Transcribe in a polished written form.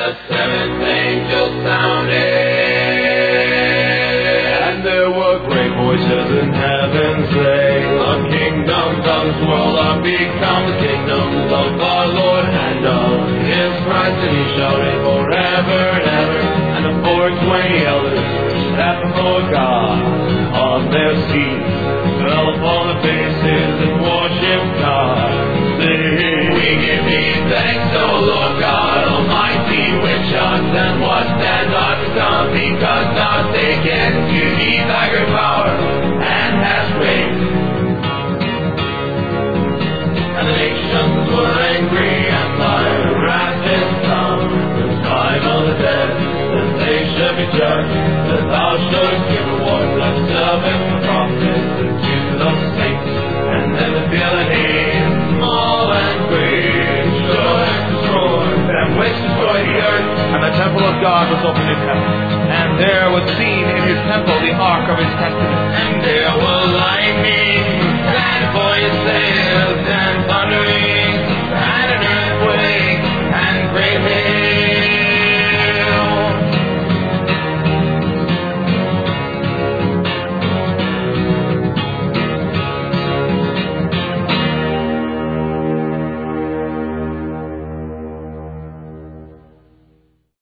the seventh angel sounded. And there were great voices in heaven saying, The kingdoms of this world are become the kingdoms of our Lord and of His Christ, and He shall reign forever and ever. and the 420 elders sat before God on their seats, fell upon their faces and worshiped God, saying, We give Thee thanks, O Lord God Almighty, which art and was and art to come, because Thou hast taken to Thee Thy great power and hast reigned. And the nations were angry, and Thy wrath is come. The time of the dead, that they should be judged, that Thou shouldst give reward to Thy servants, the prophets, and to the saints, and them that fear Thy name, small and great, sure and destroyed, and which destroy the earth. And the temple of God was opened in heaven, and there was seen in His temple the ark of His testament. And